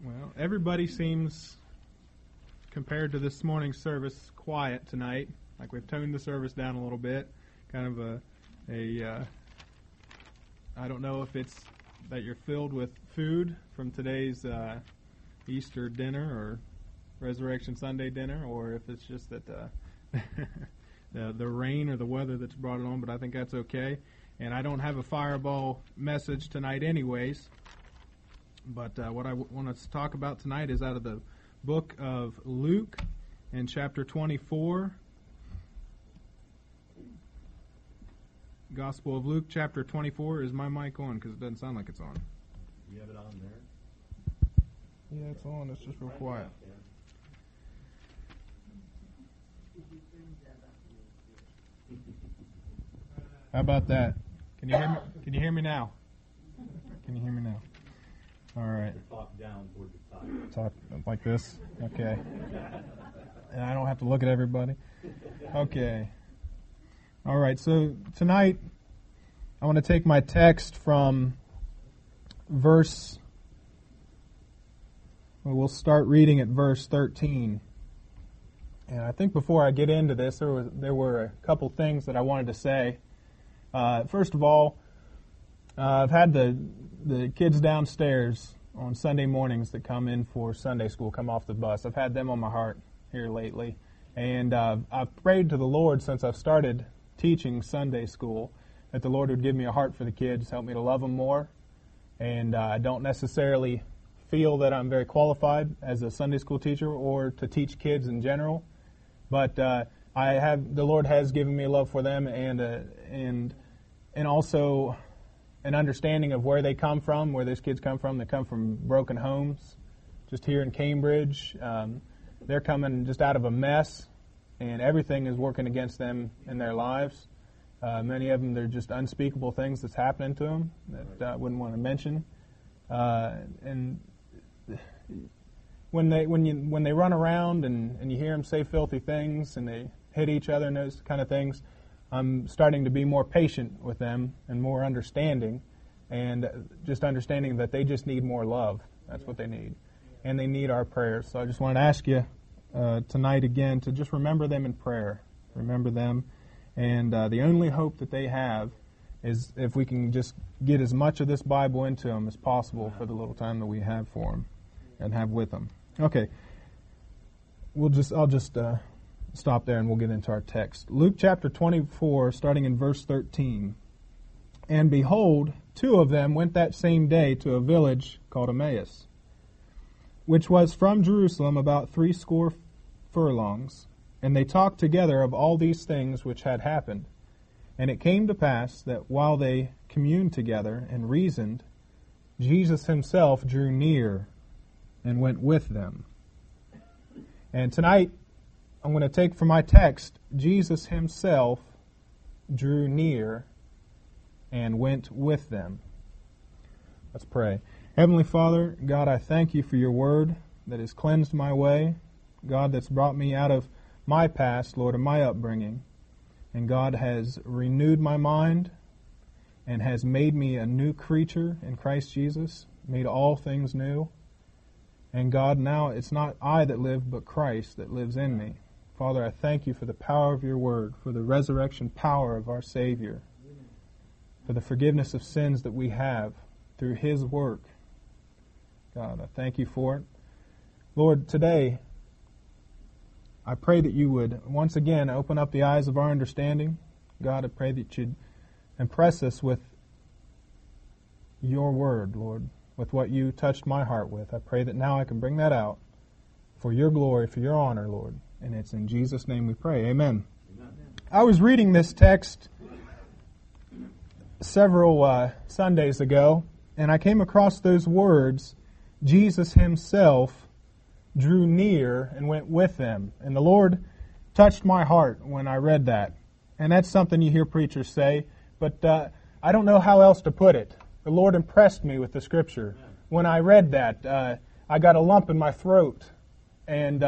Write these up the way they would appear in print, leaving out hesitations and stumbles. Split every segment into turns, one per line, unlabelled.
Well, everybody seems, compared to this morning's service, quiet tonight. Like we've toned the service down a little bit. Kind of I don't know if it's that you're filled with food from today's Easter dinner or Resurrection Sunday dinner, or if it's just that the rain or the weather that's brought it on, but I think that's okay. And I don't have a fireball message tonight anyways. But what I want us to talk about tonight is out of the book of Luke in chapter 24. Gospel of Luke, chapter 24. Is my mic on? Because it doesn't sound like it's on.
You have it on there?
Yeah, it's on. It's just real quiet. How about that? Can you hear me? Can you hear me now? Can you hear me now? All right.
Talk down toward the side.
Talk like this? Okay. And I don't have to look at everybody? Okay. All right, so tonight I want to take my text from we'll start reading at verse 13. And I think before I get into this, there were a couple things that I wanted to say. First of all, I've had the kids downstairs on Sunday mornings that come in for Sunday school, come off the bus. I've had them on my heart here lately. And I've prayed to the Lord since I've started teaching Sunday school that the Lord would give me a heart for the kids, help me to love them more. And I don't necessarily feel that I'm very qualified as a Sunday school teacher or to teach kids in general. But the Lord has given me a love for them and also an understanding of where they come from, where those kids come from. They come from broken homes, just here in Cambridge. They're coming just out of a mess, and everything is working against them in their lives. Many of them, they're just unspeakable things that's happening to them that I wouldn't want to mention. And when they run around and you hear them say filthy things and they hit each other and those kind of things, I'm starting to be more patient with them and more understanding, and just understanding that they just need more love. That's what they need. And they need our prayers. So I just wanted to ask you tonight again to just remember them in prayer. Remember them. And the only hope that they have is if we can just get as much of this Bible into them as possible for the little time that we have for them and have with them. Okay. I'll just stop there and we'll get into our text. Luke chapter 24, starting in verse 13. And behold, two of them went that same day to a village called Emmaus, which was from Jerusalem about 60 furlongs. And they talked together of all these things which had happened. And it came to pass that while they communed together and reasoned, Jesus himself drew near and went with them. And tonight, I'm going to take from my text, Jesus himself drew near and went with them. Let's pray. Heavenly Father, God, I thank you for your word that has cleansed my way. God, that's brought me out of my past, Lord, and my upbringing. And God has renewed my mind and has made me a new creature in Christ Jesus, made all things new. And God, now it's not I that live, but Christ that lives in me. Father, I thank you for the power of your word, for the resurrection power of our Savior, for the forgiveness of sins that we have through his work. God, I thank you for it. Lord, today, I pray that you would once again open up the eyes of our understanding. God, I pray that you'd impress us with your word, Lord, with what you touched my heart with. I pray that now I can bring that out for your glory, for your honor, Lord. And it's in Jesus' name we pray. Amen. Amen. I was reading this text several Sundays ago, and I came across those words, Jesus himself drew near and went with them. And the Lord touched my heart when I read that. And that's something you hear preachers say, but I don't know how else to put it. The Lord impressed me with the Scripture. When I read that, I got a lump in my throat, and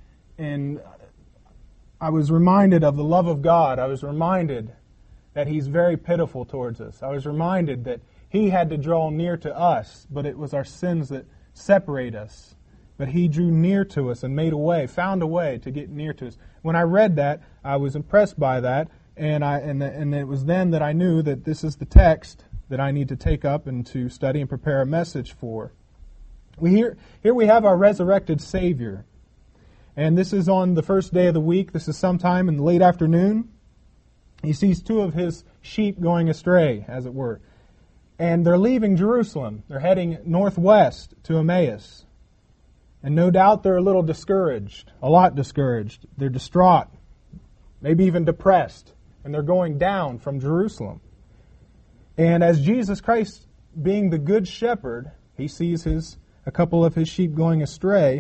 I was reminded of the love of God. I was reminded that he's very pitiful towards us. I was reminded that He had to draw near to us, but it was our sins that separate us. But He drew near to us and made a way, found a way to get near to us. When I read that, I was impressed by that, and it was then that I knew that this is the text that I need to take up and to study and prepare a message for. Here we have our resurrected Savior. And this is on the first day of the week. This is sometime in the late afternoon. He sees two of His sheep going astray, as it were. And they're leaving Jerusalem. They're heading northwest to Emmaus. And no doubt they're a little discouraged, a lot discouraged. They're distraught, maybe even depressed. And they're going down from Jerusalem. And as Jesus Christ, being the good shepherd, He sees a couple of His sheep going astray.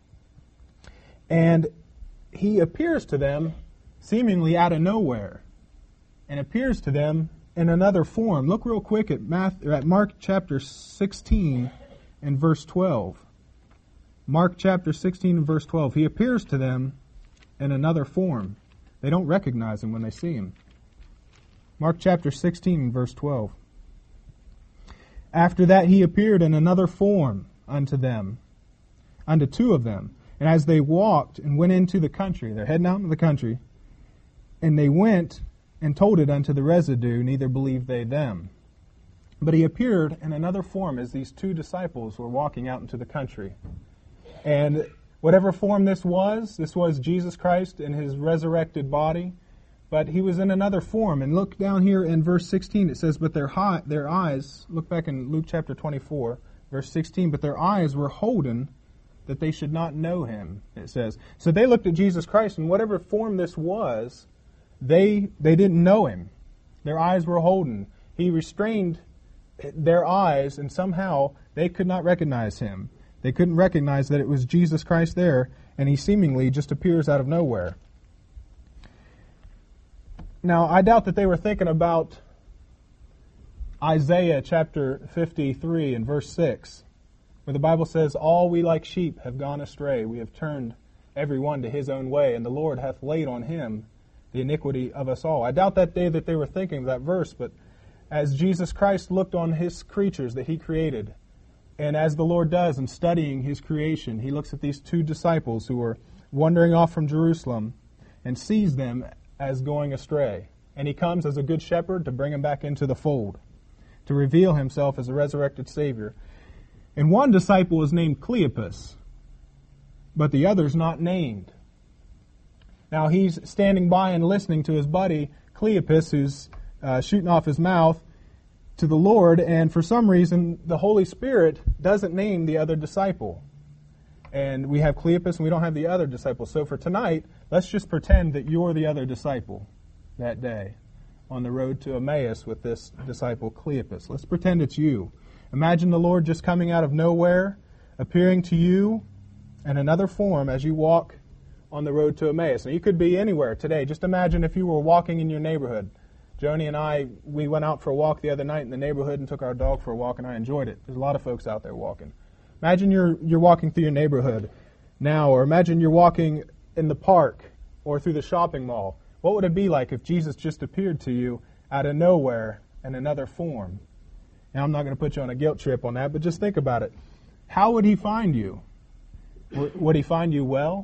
And He appears to them seemingly out of nowhere. And appears to them in another form. Look real quick at Mark chapter 16 and verse 12. Mark chapter 16 and verse 12. He appears to them in another form. They don't recognize Him when they see Him. Mark chapter 16 and verse 12. After that He appeared in another form unto them, unto two of them. And as they walked and went into the country, they're heading out into the country, and they went and told it unto the residue, neither believed they them. But He appeared in another form as these two disciples were walking out into the country. And whatever form this was Jesus Christ in His resurrected body, but He was in another form. And look down here in verse 16, it says, but their eyes, look back in Luke chapter 24, verse 16, but their eyes were holden that they should not know Him, it says. So they looked at Jesus Christ, and whatever form this was, they didn't know Him. Their eyes were holden. He restrained their eyes, and somehow they could not recognize Him. They couldn't recognize that it was Jesus Christ there, and He seemingly just appears out of nowhere. Now, I doubt that they were thinking about Isaiah chapter 53 and verse 6, where the Bible says, all we like sheep have gone astray. We have turned every one to his own way, and the Lord hath laid on Him the iniquity of us all. I doubt that day that they were thinking of that verse, but as Jesus Christ looked on His creatures that He created, and as the Lord does in studying His creation, He looks at these two disciples who are wandering off from Jerusalem and sees them as going astray. And He comes as a good shepherd to bring them back into the fold, to reveal Himself as a resurrected Savior. And one disciple is named Cleopas, but the other's not named. Now he's standing by and listening to his buddy Cleopas, who's shooting off his mouth to the Lord, and for some reason the Holy Spirit doesn't name the other disciple. And we have Cleopas and we don't have the other disciple. So for tonight, let's just pretend that you're the other disciple that day on the road to Emmaus with this disciple Cleopas. Let's pretend it's you. Imagine the Lord just coming out of nowhere, appearing to you in another form as you walk on the road to Emmaus. Now, you could be anywhere today. Just imagine if you were walking in your neighborhood. Joni and I, we went out for a walk the other night in the neighborhood and took our dog for a walk, and I enjoyed it. There's a lot of folks out there walking. Imagine you're walking through your neighborhood now, or imagine you're walking in the park or through the shopping mall. What would it be like if Jesus just appeared to you out of nowhere in another form? Now, I'm not going to put you on a guilt trip on that, but just think about it. How would He find you? Would He find you well?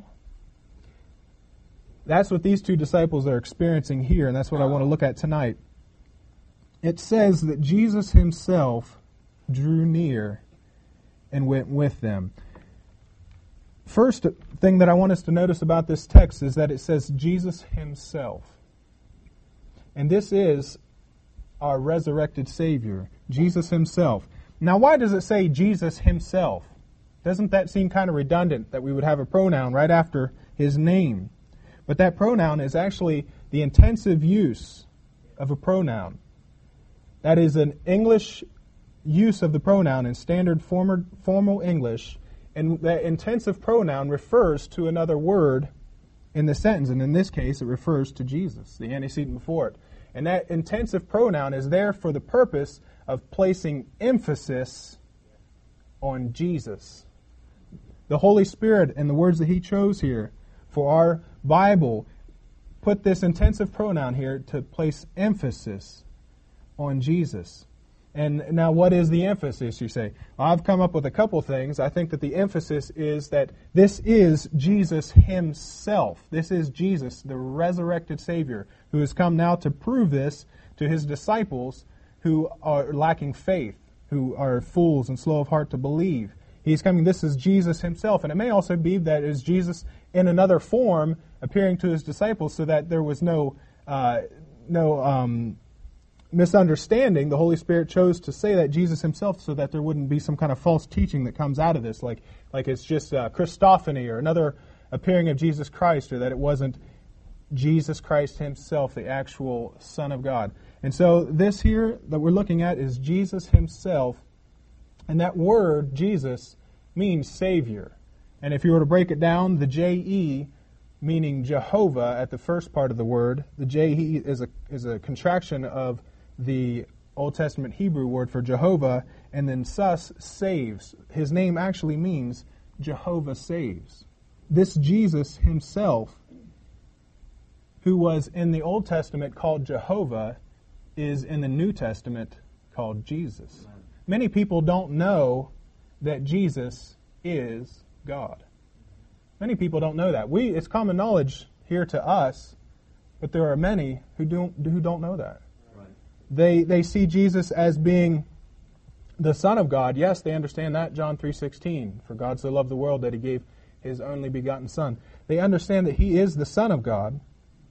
That's what these two disciples are experiencing here, and that's what I want to look at tonight. It says that Jesus Himself drew near and went with them. First thing that I want us to notice about this text is that it says Jesus Himself. And this is our resurrected Savior, Jesus Himself. Now, why does it say Jesus Himself? Doesn't that seem kind of redundant that we would have a pronoun right after His name? But that pronoun is actually the intensive use of a pronoun. That is an English use of the pronoun in standard formal English, and that intensive pronoun refers to another word in the sentence, and in this case it refers to Jesus, the antecedent before it. And that intensive pronoun is there for the purpose of placing emphasis on Jesus. The Holy Spirit and the words that He chose here for our Bible put this intensive pronoun here to place emphasis on Jesus. And now what is the emphasis, you say? Well, I've come up with a couple things. I think that the emphasis is that this is Jesus himself. This is Jesus, the resurrected Savior, who has come now to prove this to his disciples who are lacking faith, who are fools and slow of heart to believe. He's coming. This is Jesus himself. And it may also be that it is Jesus in another form appearing to his disciples so that there was no misunderstanding. The Holy Spirit chose to say that Jesus himself so that there wouldn't be some kind of false teaching that comes out of this, like it's just Christophany or another appearing of Jesus Christ, or that it wasn't Jesus Christ himself, the actual Son of God. And so this here that we're looking at is Jesus himself, and that word, Jesus, means Savior. And if you were to break it down, the J-E, meaning Jehovah at the first part of the word, the J-E is a contraction of the Old Testament Hebrew word for Jehovah, and then sus, saves. His name actually means Jehovah saves. This Jesus himself, who was in the Old Testament called Jehovah, is in the New Testament called Jesus. Many people don't know that Jesus is God. Many people don't know that. It's common knowledge here to us, but there are many who don't know that. Right. They see Jesus as being the Son of God. Yes, they understand that, John 3:16. For God so loved the world that he gave his only begotten Son. They understand that he is the Son of God,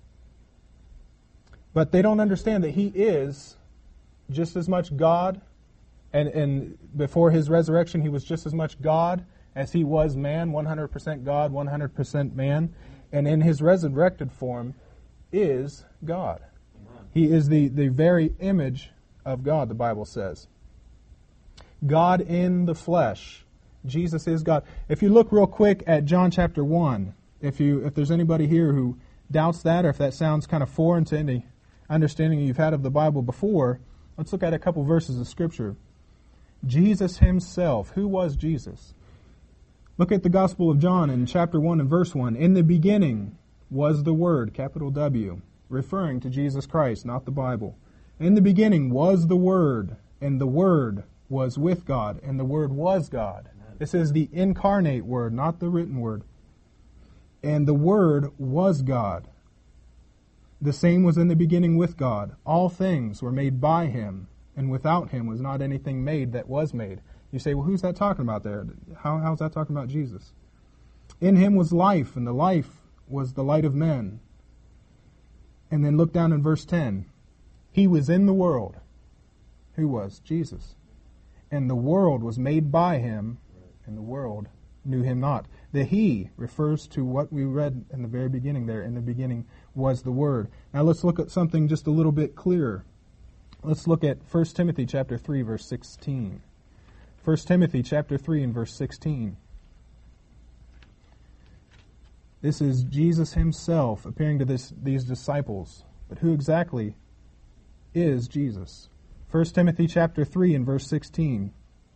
but they don't understand that he is just as much God, and before his resurrection he was just as much God as he was man, 100% God, 100% man, and in his resurrected form is God. He is the very image of God, the Bible says. God in the flesh. Jesus is God. If you look real quick at John chapter 1, if there's anybody here who doubts that, or if that sounds kind of foreign to any understanding you've had of the Bible before, let's look at a couple verses of Scripture. Jesus himself. Who was Jesus? Look at the Gospel of John in chapter 1 and verse 1. In the beginning was the Word, capital W, referring to Jesus Christ, not the Bible. In the beginning was the Word, and the Word was with God, and the Word was God. This is the incarnate Word, not the written Word. And the Word was God. The same was in the beginning with God. All things were made by him, and without him was not anything made that was made. You say, well, who's that talking about there? How's that talking about Jesus? In him was life, and the life was the light of men. And then look down in verse 10. He was in the world. Who was? Jesus. And the world was made by him, and the world knew him not. The he refers to what we read in the very beginning there. In the beginning was the Word. Now let's look at something just a little bit clearer. Let's look at 1 Timothy chapter 3, verse 16. 1 Timothy chapter 3 and verse 16. This is Jesus himself appearing to these disciples. But who exactly is Jesus? 1 Timothy chapter 3 and verse 16.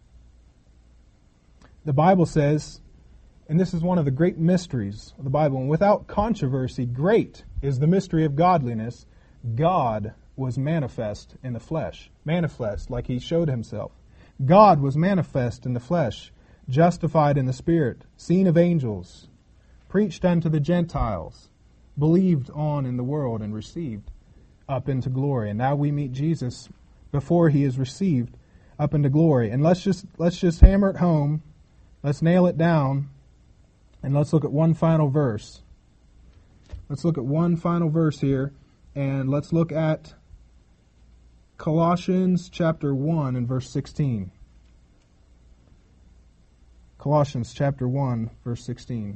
The Bible says, and this is one of the great mysteries of the Bible, and without controversy, great is the mystery of godliness. God was manifest in the flesh. Manifest, like he showed himself. God was manifest in the flesh, justified in the Spirit, seen of angels, preached unto the Gentiles, believed on in the world, and received up into glory. And now we meet Jesus before he is received up into glory. And let's just hammer it home. Let's nail it down. And let's look at one final verse. Let's look at one final verse here. And let's look at Colossians chapter 1 and verse 16. Colossians chapter 1, verse 16.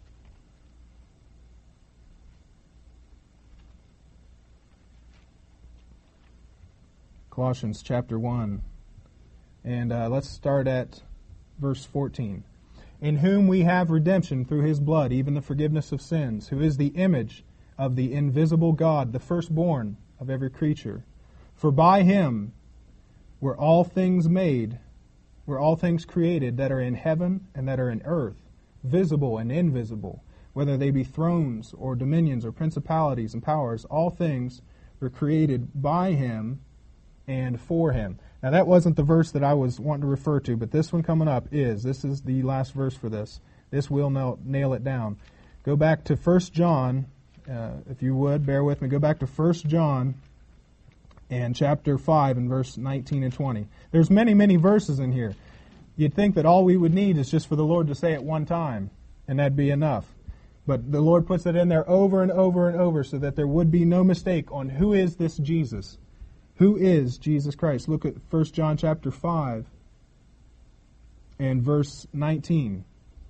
Colossians chapter 1. And let's start at verse 14. In whom we have redemption through his blood, even the forgiveness of sins, who is the image of the invisible God, the firstborn of every creature. For by him were all things made, were all things created that are in heaven and that are in earth, visible and invisible, whether they be thrones or dominions or principalities and powers, all things were created by him and for him. Now, that wasn't the verse that I was wanting to refer to, but this one coming up is. This is the last verse for this. This will nail it down. Go back to 1 John, if you would, bear with me. Go back to 1 John and chapter 5 and verse 19 and 20. There's many, many verses in here. You'd think that all we would need is just for the Lord to say it one time, and that'd be enough. But the Lord puts it in there over and over and over so that there would be no mistake on who is this Jesus. Who is Jesus Christ? Look at 1 John chapter 5 and verse 19.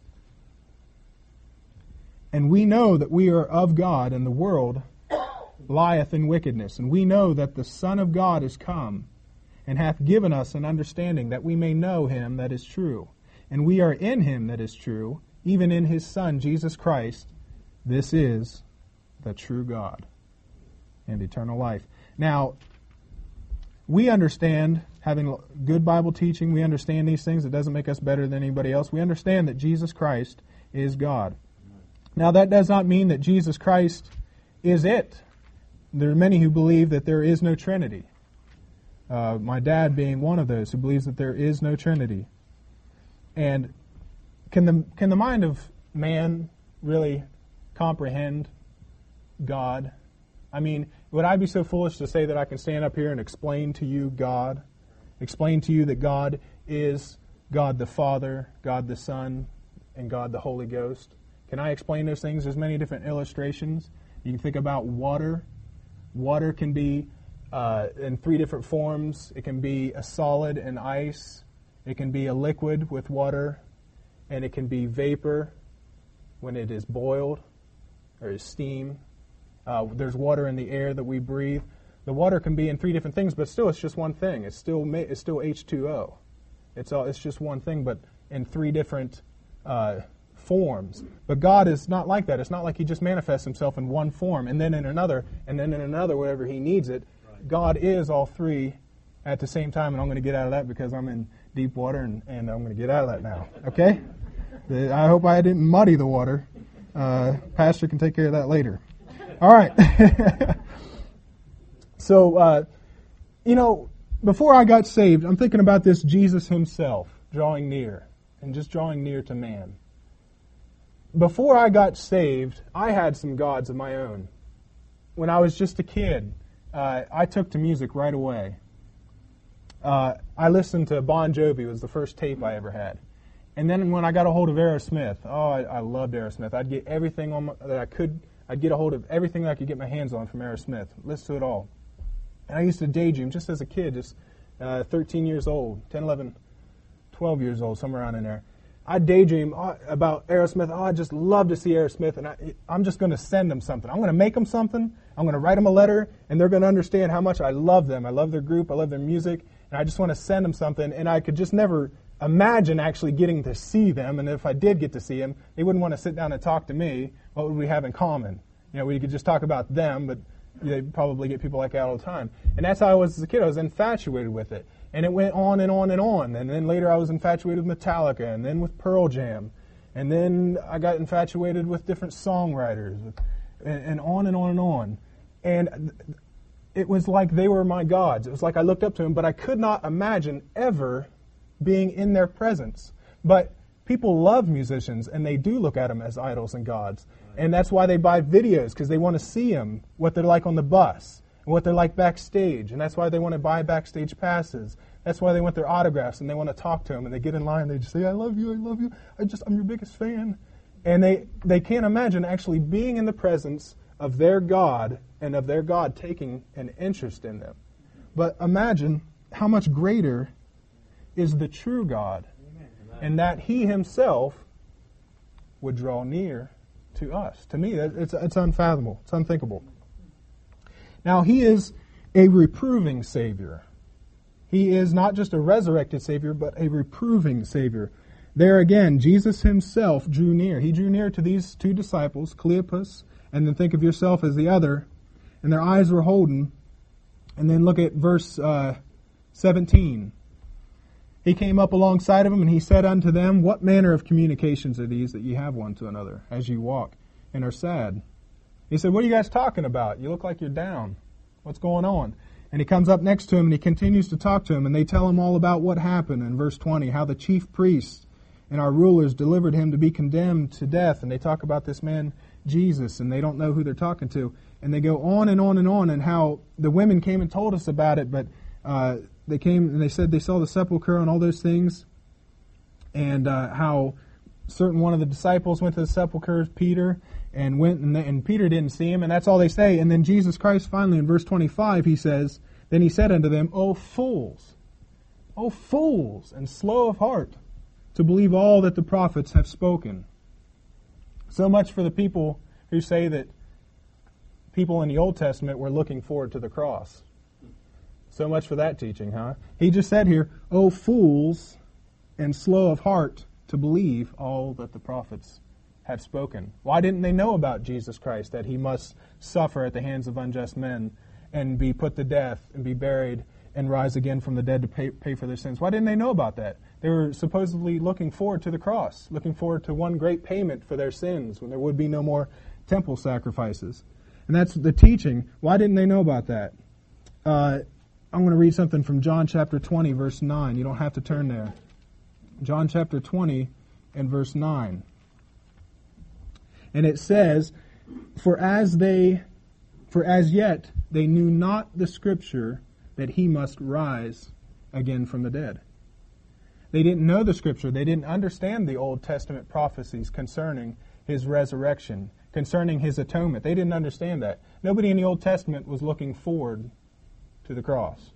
And we know that we are of God, and the world lieth in wickedness. And we know that the Son of God is come, and hath given us an understanding that we may know him that is true. And we are in him that is true, even in his Son, Jesus Christ. This is the true God and eternal life. Now, we understand, having good Bible teaching, we understand these things. It doesn't make us better than anybody else. We understand that Jesus Christ is God. Now, that does not mean that Jesus Christ is it. There are many who believe that there is no Trinity. My dad being one of those who believes that there is no Trinity. And can the mind of man really comprehend God? I mean, would I be so foolish to say that I can stand up here and explain to you God? Explain to you that God is God the Father, God the Son, and God the Holy Ghost? Can I explain those things? There's many different illustrations. You can think about water. Water can be in three different forms. It can be a solid and ice. It can be a liquid with water. And it can be vapor when it is boiled or is steam. There's water in the air that we breathe. The water can be in three different things, but still it's just one thing. It's still H2O. It's just one thing, but in three different forms. But God is not like that. It's not like he just manifests himself in one form and then in another, and then in another wherever he needs it. Right. God is all three at the same time, and I'm going to get out of that because I'm in deep water, and I'm going to get out of that now. Okay? I hope I didn't muddy the water. Pastor can take care of that later. All right. So, before I got saved, I'm thinking about this Jesus himself drawing near and just drawing near to man. Before I got saved, I had some gods of my own. When I was just a kid, I took to music right away. I listened to Bon Jovi. Was the first tape I ever had. And then when I got a hold of Aerosmith, I loved Aerosmith. I'd get everything that I could. I'd get a hold of everything that I could get my hands on from Aerosmith. Listen to it all. And I used to daydream just as a kid, just 13 years old, 10, 11, 12 years old, somewhere around in there. I'd daydream about Aerosmith. I'd just love to see Aerosmith, and I'm just going to send them something. I'm going to make them something. I'm going to write them a letter, and they're going to understand how much I love them. I love their group. I love their music, and I just want to send them something. And I could just never imagine actually getting to see them, and if I did get to see them, they wouldn't want to sit down and talk to me. What would we have in common? We could just talk about them, but they'd probably get people like that all the time. And that's how I was as a kid. I was infatuated with it. And it went on and on and on. And then later I was infatuated with Metallica, and then with Pearl Jam. And then I got infatuated with different songwriters, and on and on and on. And it was like they were my gods. It was like I looked up to them, but I could not imagine ever being in their presence. But people love musicians, and they do look at them as idols and gods. And that's why they buy videos, because they want to see them, what they're like on the bus, and what they're like backstage. And that's why they want to buy backstage passes. That's why they want their autographs, and they want to talk to them. And they get in line, and they just say, I love you, I'm your biggest fan. And they can't imagine actually being in the presence of their God, and of their God taking an interest in them. But imagine how much greater is the true God, and that he himself would draw near to us. To me, it's unfathomable. It's unthinkable. Now, he is a reproving Savior. He is not just a resurrected Savior, but a reproving Savior. There again, Jesus himself drew near. He drew near to these two disciples, Cleopas, and then think of yourself as the other, and their eyes were holden. And then look at verse 17. He came up alongside of them, and he said unto them, What manner of communications are these that ye have one to another as ye walk and are sad? He said, What are you guys talking about? You look like you're down. What's going on? And he comes up next to him and he continues to talk to him, and they tell him all about what happened in verse 20, how the chief priests and our rulers delivered him to be condemned to death. And they talk about this man, Jesus, and they don't know who they're talking to. And they go on and on and on, and how the women came and told us about it, but they came and they said they saw the sepulchre and all those things, and how certain one of the disciples went to the sepulchre, Peter, and went, and Peter didn't see him, and that's all they say. And then Jesus Christ finally in verse 25, he says, then he said unto them, O fools, and slow of heart, to believe all that the prophets have spoken. So much for the people who say that people in the Old Testament were looking forward to the cross. So much for that teaching, huh? He just said here, O fools, and slow of heart, to believe all that the prophets have spoken. Why didn't they know about Jesus Christ, that he must suffer at the hands of unjust men and be put to death and be buried and rise again from the dead to pay for their sins? Why didn't they know about that? They were supposedly looking forward to the cross, looking forward to one great payment for their sins when there would be no more temple sacrifices. And that's the teaching. Why didn't they know about that? I'm going to read something from John chapter 20, verse 9. You don't have to turn there. John chapter 20 and verse 9. And it says, For as yet they knew not the Scripture that he must rise again from the dead. They didn't know the Scripture. They didn't understand the Old Testament prophecies concerning his resurrection, concerning his atonement. They didn't understand that. Nobody in the Old Testament was looking forward to the cross.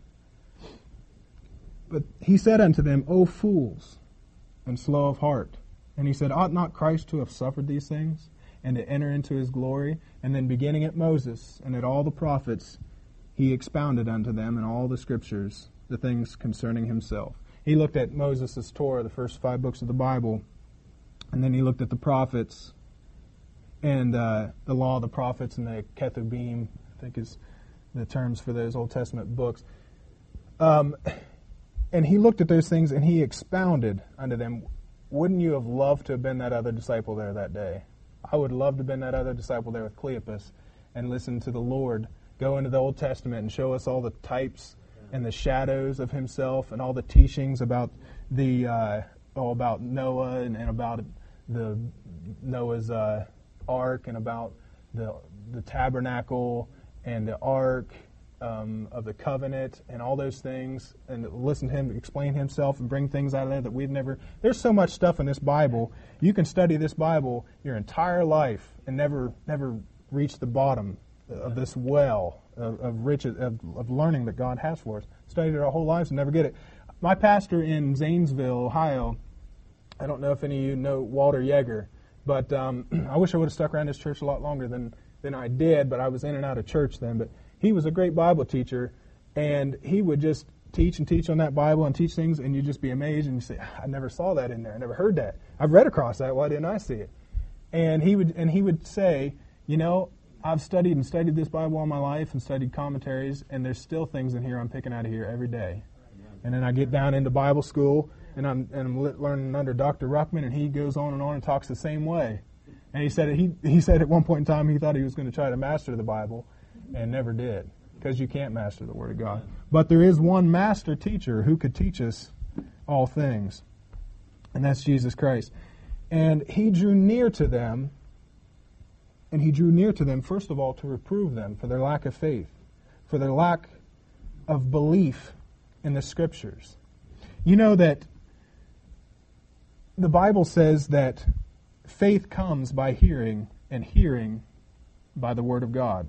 But he said unto them, O fools, and slow of heart. And he said, Ought not Christ to have suffered these things, and to enter into his glory? And then beginning at Moses and at all the prophets, he expounded unto them in all the Scriptures the things concerning himself. He looked at Moses' Torah, the first 5 books of the Bible, and then he looked at the prophets, and the law of the prophets, and the Ketubim, I think is the terms for those Old Testament books. And he looked at those things and he expounded unto them. Wouldn't you have loved to have been that other disciple there that day? I would love to have been that other disciple there with Cleopas and listen to the Lord go into the Old Testament and show us all the types and the shadows of himself and all the teachings about about Noah and about the Noah's ark and about the tabernacle and the ark of the covenant and all those things, and listen to him explain himself and bring things out of there that we've never... There's so much stuff in this Bible. You can study this Bible your entire life and never reach the bottom of this well of riches, of learning that God has for us. Studied it our whole lives and never get it. My pastor in Zanesville, Ohio, I don't know if any of you know Walter Yeager, but I wish I would have stuck around his church a lot longer than I did, but I was in and out of church then. But he was a great Bible teacher, and he would just teach and teach on that Bible and teach things, and you'd just be amazed, and you say, I never saw that in there. I never heard that. I've read across that. Why didn't I see it? And he would say, I've studied this Bible all my life and studied commentaries, and there's still things in here I'm picking out of here every day. And then I get down into Bible school, and I'm learning under Dr. Ruckman, and he goes on and talks the same way. And he said at one point in time he thought he was going to try to master the Bible, and never did, because you can't master the Word of God. But there is one master teacher who could teach us all things, and that's Jesus Christ. And he drew near to them, first of all, to reprove them for their lack of faith, for their lack of belief in the Scriptures. You know that the Bible says that faith comes by hearing, and hearing by the Word of God.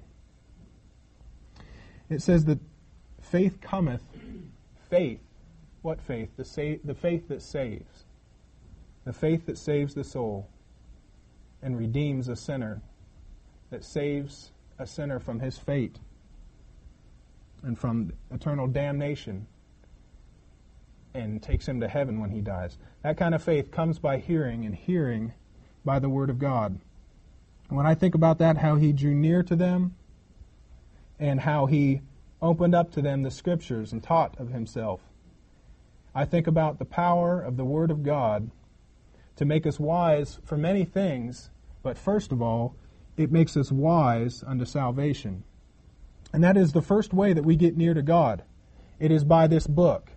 It says that faith cometh, faith, what faith? The faith that saves. The faith that saves the soul and redeems a sinner, that saves a sinner from his fate and from eternal damnation and takes him to heaven when he dies. That kind of faith comes by hearing, and hearing by the Word of God. When I think about that, how he drew near to them, and how he opened up to them the Scriptures and taught of himself, I think about the power of the Word of God to make us wise for many things, but first of all, it makes us wise unto salvation. And that is the first way that we get near to God. It is by this book.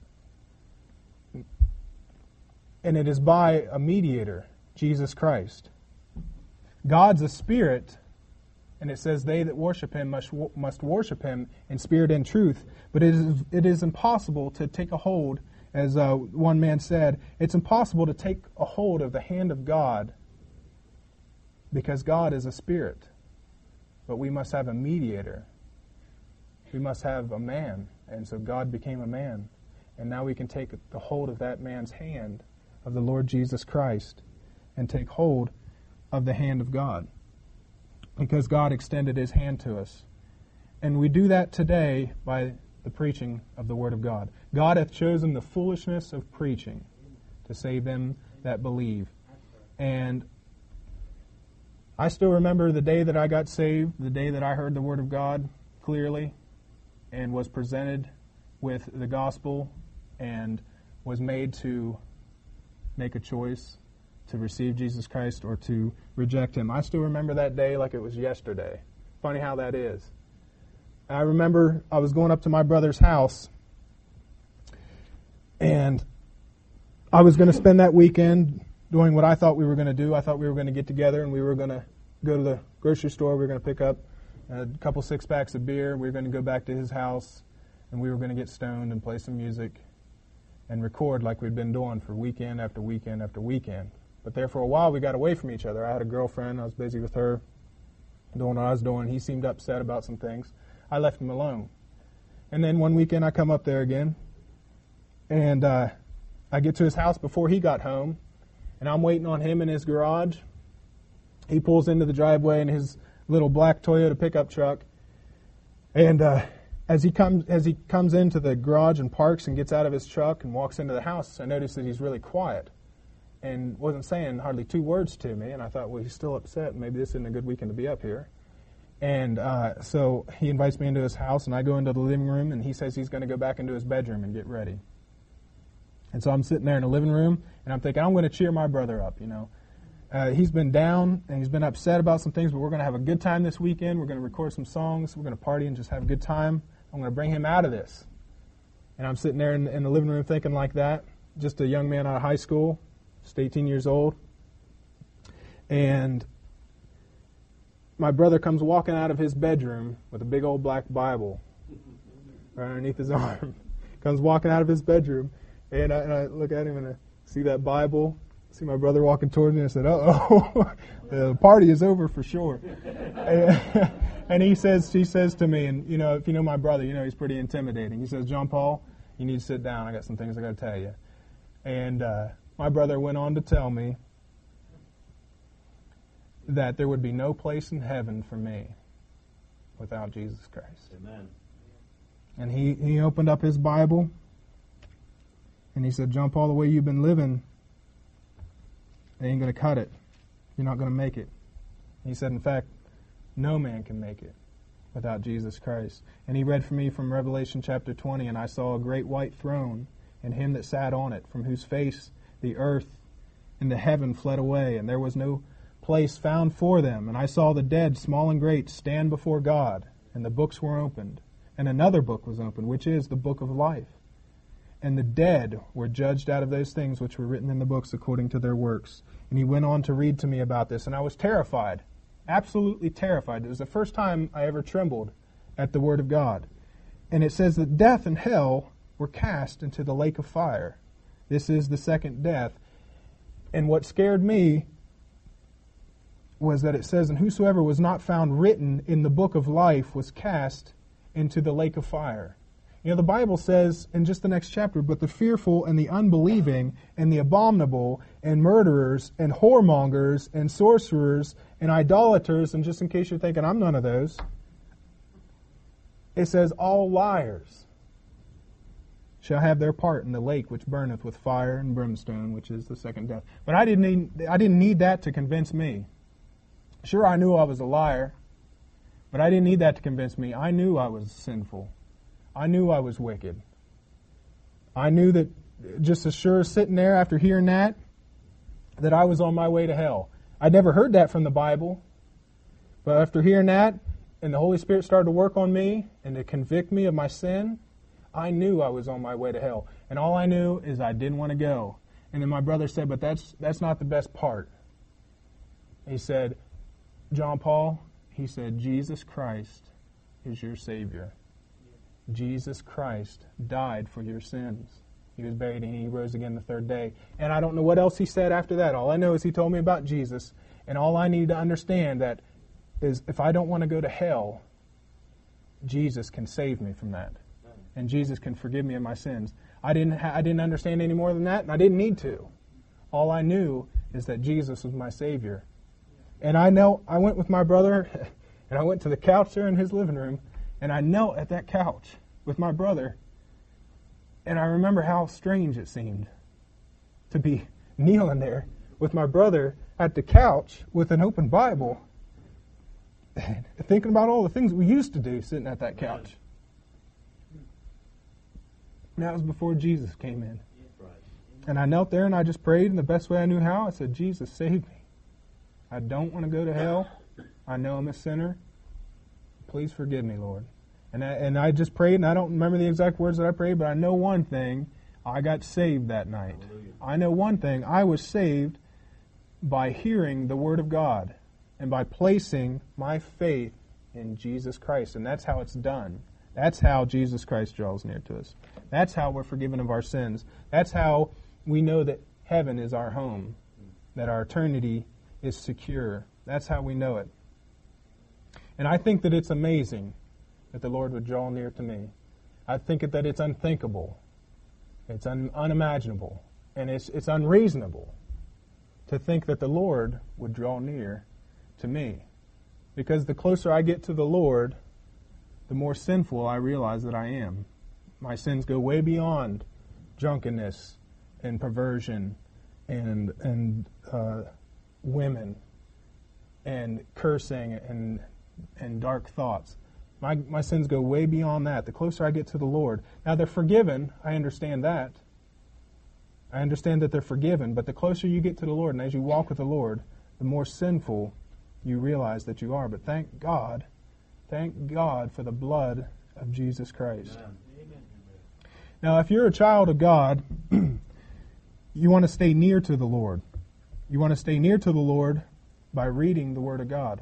And it is by a mediator, Jesus Christ. God's a spirit, and it says they that worship Him must worship Him in spirit and truth. But it is impossible to take a hold, as one man said, it's impossible to take a hold of the hand of God because God is a spirit. But we must have a mediator. We must have a man. And so God became a man. And now we can take the hold of that man's hand, of the Lord Jesus Christ, and take hold of the hand of God, because God extended His hand to us. And we do that today by the preaching of the Word of God. God hath chosen the foolishness of preaching to save them that believe. And I still remember the day that I got saved, the day that I heard the Word of God clearly and was presented with the gospel and was made to make a choice to receive Jesus Christ or to reject Him. I still remember that day like it was yesterday. Funny how that is. I remember I was going up to my brother's house, and I was going to spend that weekend doing what I thought we were going to do. I thought we were going to get together and we were going to go to the grocery store. We were going to pick up a couple six-packs of beer. We were going to go back to his house, and we were going to get stoned and play some music and record like we'd been doing for weekend after weekend after weekend. But there for a while we got away from each other. I had a girlfriend. I was busy with her doing what I was doing. He seemed upset about some things. I left him alone. And then one weekend I come up there again, and I get to his house before he got home, and I'm waiting on him in his garage. He pulls into the driveway in his little black Toyota pickup truck, and as he comes into the garage and parks and gets out of his truck and walks into the house, I notice that he's really quiet and wasn't saying hardly two words to me. And I thought, well, he's still upset. Maybe this isn't a good weekend to be up here. And so he invites me into his house, and I go into the living room, and he says he's going to go back into his bedroom and get ready. And so I'm sitting there in the living room, and I'm thinking, I'm going to cheer my brother up, you know. He's been down, and he's been upset about some things, but we're going to have a good time this weekend. We're going to record some songs. We're going to party and just have a good time. I'm going to bring him out of this. And I'm sitting there in the living room thinking like that, just a young man out of high school, just 18 years old. And my brother comes walking out of his bedroom with a big old black Bible right underneath his arm. Comes walking out of his bedroom, and I look at him and I see that Bible, see my brother walking toward me, and I said, uh-oh, the party is over for sure. And he says to me, and you know, if you know my brother, you know he's pretty intimidating. He says, John Paul, you need to sit down. I got some things I got to tell you. And my brother went on to tell me that there would be no place in heaven for me without Jesus Christ.
Amen.
And he opened up his Bible, and he said, John Paul, the way you've been living, they ain't going to cut it. You're not going to make it. He said, in fact, no man can make it without Jesus Christ. And he read for me from Revelation chapter 20, and I saw a great white throne, and him that sat on it, from whose face the earth and the heaven fled away, and there was no place found for them. And I saw the dead, small and great, stand before God, and the books were opened. And another book was opened, which is the book of life. And the dead were judged out of those things which were written in the books according to their works. And he went on to read to me about this, and I was terrified, absolutely terrified. It was the first time I ever trembled at the Word of God. And it says that death and hell were cast into the lake of fire. This is the second death. And what scared me was that it says, and whosoever was not found written in the book of life was cast into the lake of fire. You know, the Bible says in just the next chapter, but the fearful and the unbelieving and the abominable and murderers and whoremongers and sorcerers and idolaters, and just in case you're thinking, I'm none of those, it says all liars shall have their part in the lake which burneth with fire and brimstone, which is the second death. But I didn't need that to convince me. Sure, I knew I was a liar, but I didn't need that to convince me. I knew I was sinful. I knew I was wicked. I knew that just as sure as sitting there after hearing that I was on my way to hell. I'd never heard that from the Bible, but after hearing that, and the Holy Spirit started to work on me and to convict me of my sin, I knew I was on my way to hell. And all I knew is I didn't want to go. And then my brother said, but that's not the best part. He said, John Paul, he said, Jesus Christ is your Savior. Jesus Christ died for your sins. He was buried and he rose again the third day. And I don't know what else he said after that. All I know is he told me about Jesus. And all I need to understand that is if I don't want to go to hell, Jesus can save me from that. And Jesus can forgive me of my sins. I didn't understand any more than that, and I didn't need to. All I knew is that Jesus was my Savior. And I went with my brother, and I went to the couch there in his living room, and I knelt at that couch with my brother. And I remember how strange it seemed to be kneeling there with my brother at the couch with an open Bible, thinking about all the things we used to do sitting at that couch. And that was before Jesus came in. And I knelt there and I just prayed in the best way I knew how. I said, Jesus, save me. I don't want to go to hell. I know I'm a sinner. Please forgive me, Lord. And I just prayed, and I don't remember the exact words that I prayed, but I know one thing. I got saved that night. Hallelujah. I know one thing. I was saved by hearing the Word of God and by placing my faith in Jesus Christ. And that's how it's done. That's how Jesus Christ draws near to us. That's how we're forgiven of our sins. That's how we know that heaven is our home, that our eternity is secure. That's how we know it. And I think that it's amazing that the Lord would draw near to me. I think that it's unthinkable. It's unimaginable. And it's unreasonable to think that the Lord would draw near to me. Because the closer I get to the Lord, the more sinful I realize that I am. My sins go way beyond drunkenness and perversion and women and cursing and dark thoughts. My sins go way beyond that. The closer I get to the Lord. Now, they're forgiven. I understand that. I understand that they're forgiven. But the closer you get to the Lord, and as you walk with the Lord, the more sinful you realize that you are. But thank God for the blood of Jesus Christ.
Amen.
Now, if you're a child of God, you want to stay near to the Lord. You want to stay near to the Lord by reading the Word of God.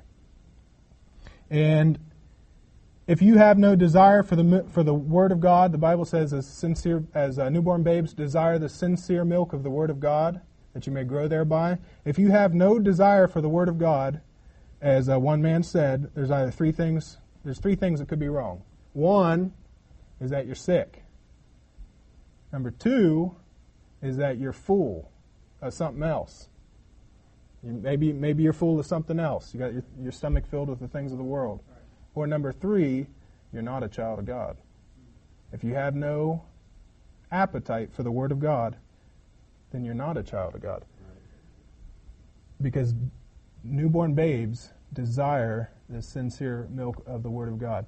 And if you have no desire for the Word of God, the Bible says, as newborn babes desire the sincere milk of the Word of God, that you may grow thereby. If you have no desire for the Word of God, as one man said, there's three things that could be wrong. One is that you're sick. Number two is that you're full of something else. Maybe you're full of something else. You got your stomach filled with the things of the world. Or number three, you're not a child of God. If you have no appetite for the Word of God, then you're not a child of God. Because newborn babes desire the sincere milk of the Word of God.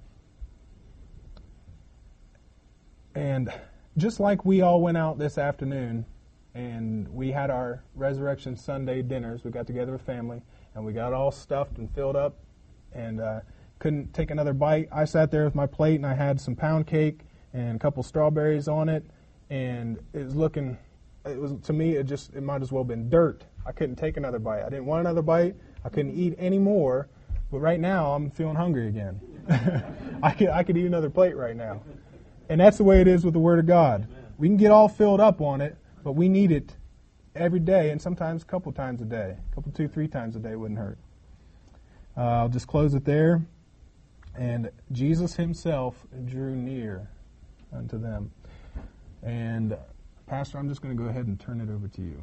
And just like we all went out this afternoon and we had our Resurrection Sunday dinners, we got together with family and we got all stuffed and filled up and couldn't take another bite. I sat there with my plate and I had some pound cake and a couple strawberries on it, and to me it might as well have been dirt. I couldn't take another bite. I didn't want another bite. I couldn't eat any more. But right now I'm feeling hungry again. I could eat another plate right now. And that's the way it is with the Word of God. We can get all filled up on it, but we need it every day, and sometimes a couple times a day. 2, 3 times a day wouldn't hurt. I'll just close it there. And Jesus himself drew near unto them. And Pastor, I'm just going to go ahead and turn it over to you.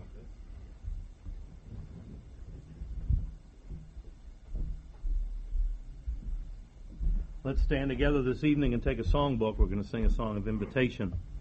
Let's stand together this evening and take a songbook. We're going to sing a song of invitation.